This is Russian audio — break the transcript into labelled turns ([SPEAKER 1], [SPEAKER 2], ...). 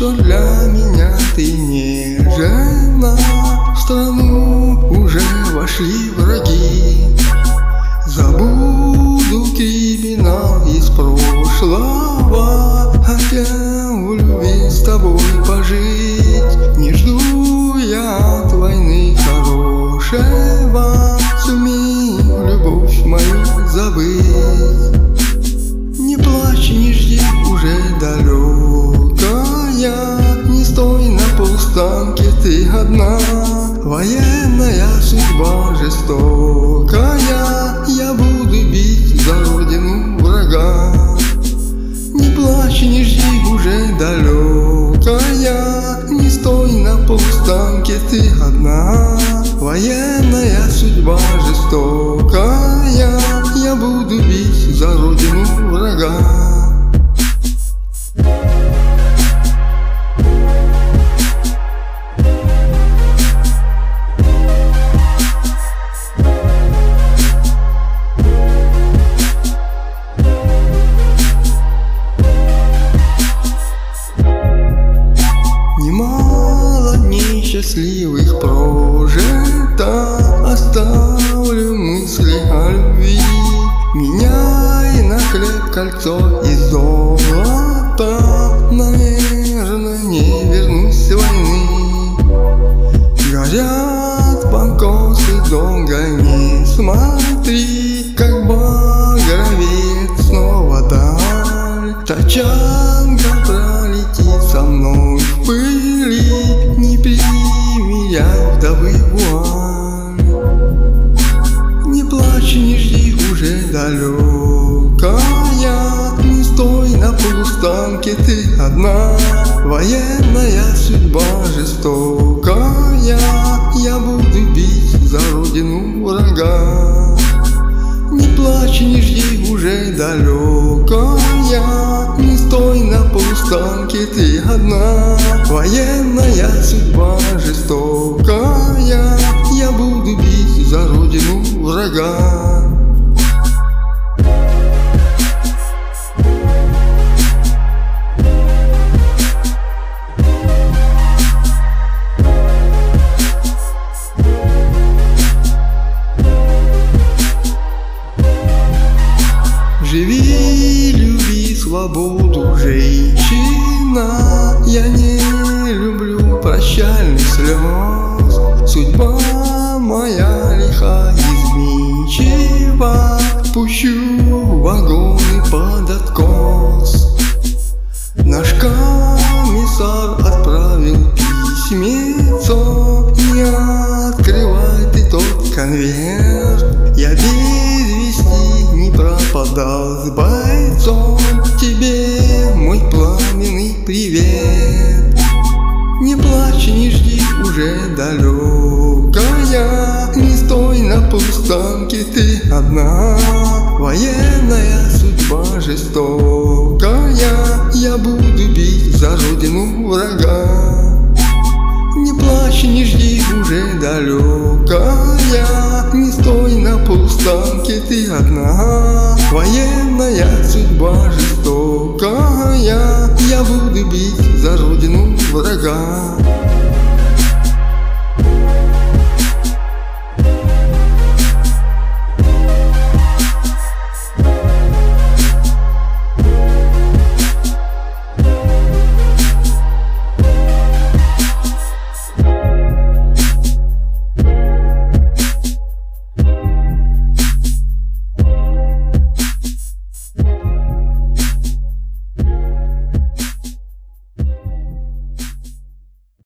[SPEAKER 1] что для меня ты не жена. В страну уже вошли враги. Забуду криминал из прошлого, хотя в любви с тобой пожить. Не жду я от войны хорошего, сумею любовь мою забыть. Не плачь, не жди, уже далекая, не стой на полустанке ты одна. Военная судьба жестокая, я буду бить за родину врага. Не плачь, не жди, уже далекая, не стой на полустанке ты одна. Военная судьба жестокая, я буду бить за родину врага. Немало дней счастливых прожито, оставлю мысли о любви. Меняй на хлеб кольцо из золота, наверное, не вернусь с войны. Горят покосы долго, не смотри, как багровеет снова даль. Тачанка пролетит со мной в пыли, не примеряй вдовы вуаль. Не плачь, не жди, уже далекая, не стой на полустанке ты одна. Военная судьба жестокая, я буду бить за родину врага. Не плачь, не жди, уже далекая, не стой на полустанке ты одна. Военная судьба жестокая, я буду бить за родину врага. Живи, люби свободу, женщина. Я не люблю прощальных слез. Судьба моя лиха, изменчива. Пущу вагоны под откос. Наш комиссар отправил письмецо. Не открывай ты тот конверт. Я без вести не пропадал с бойцом. Тебе мой пламенный привет. Не плачь, не жди, уже далекая, не стой на полустанке ты одна. Военная судьба жестокая, я буду бить за родину врага. Не плачь, не жди, уже далекая, не стой на полустанке ты одна. Военная судьба жестокая, я буду бить за родину врага.